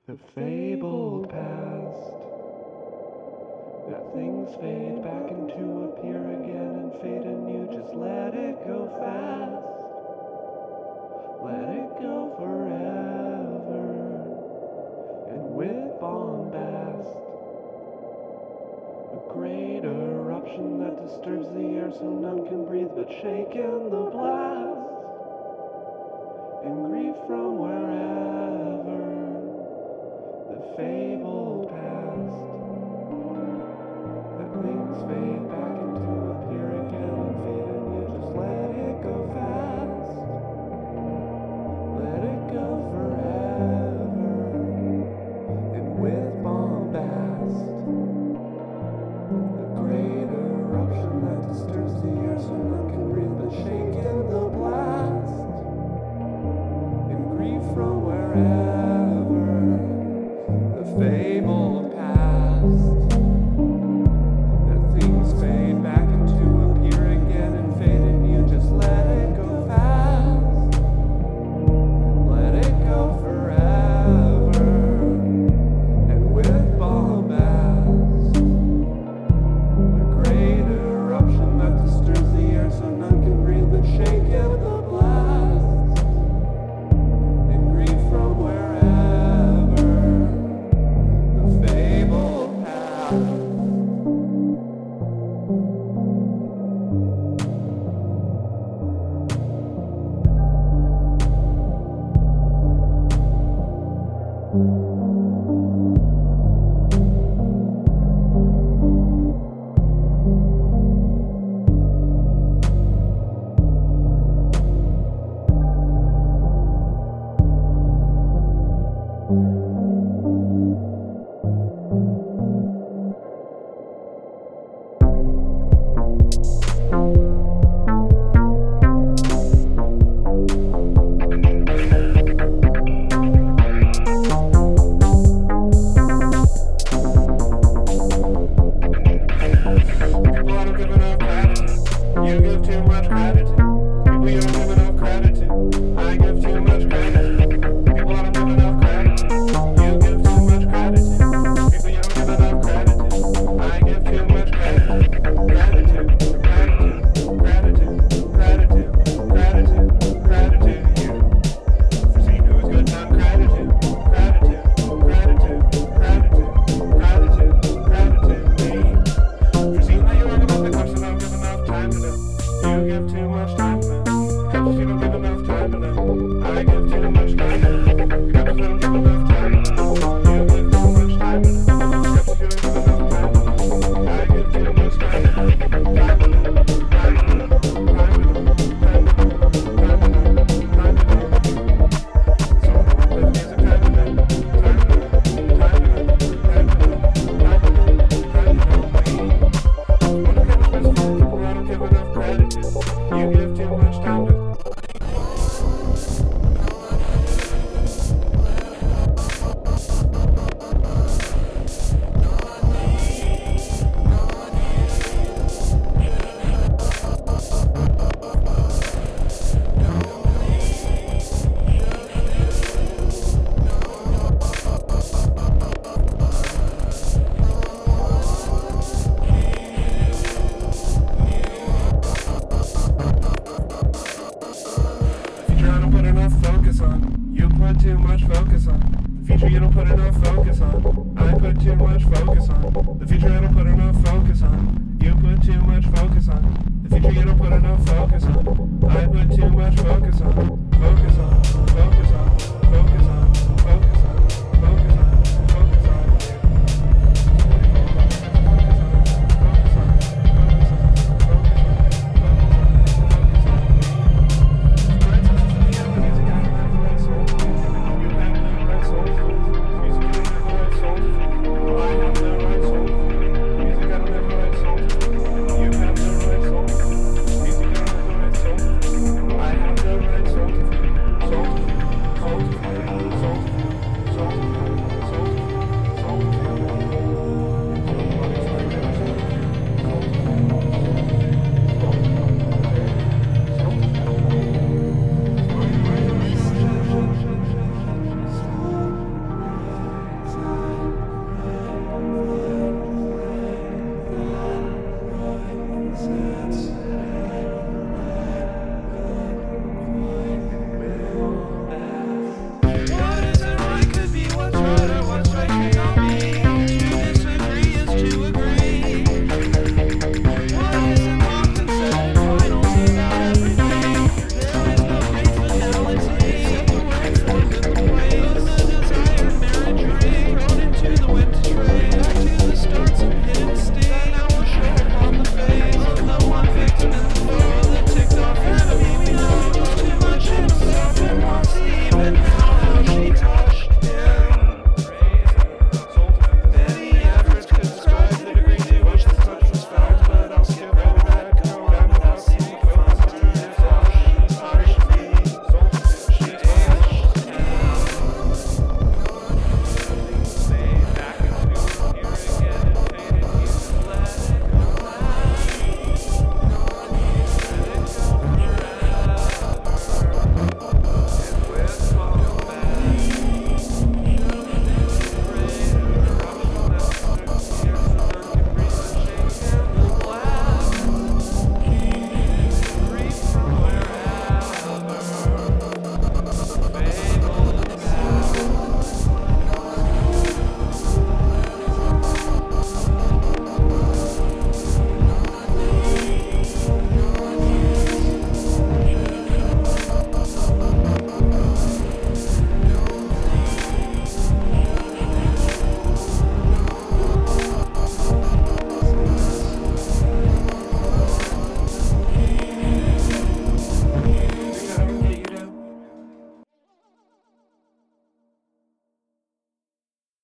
The fabled past, that things fade back into appear again and fade anew. Just let it go fast, let it go forever, and with bombast, a great eruption that disturbs the air so none can breathe but shake in the blast, and grief from wherever. The fabled past, that things fade back into appear again and fade anew. Just let it go fast, let it go forever, and with bombast, a great eruption that disturbs the air so none can breathe but shake in the blast, and grief from wherever. The fabled past, that things fade back into appear again and fade anew. Just let it go fast, let it go forever, and with bombast, a great eruption that disturbs the air so none can breathe but shake in the blast, and grief from wherever. Fabled past. Too much focus on the future. You don't put enough focus on. I put too much focus on the future. I don't put enough focus on. You put too much focus on the future. You don't put enough focus on. I put too much focus on. Focus on.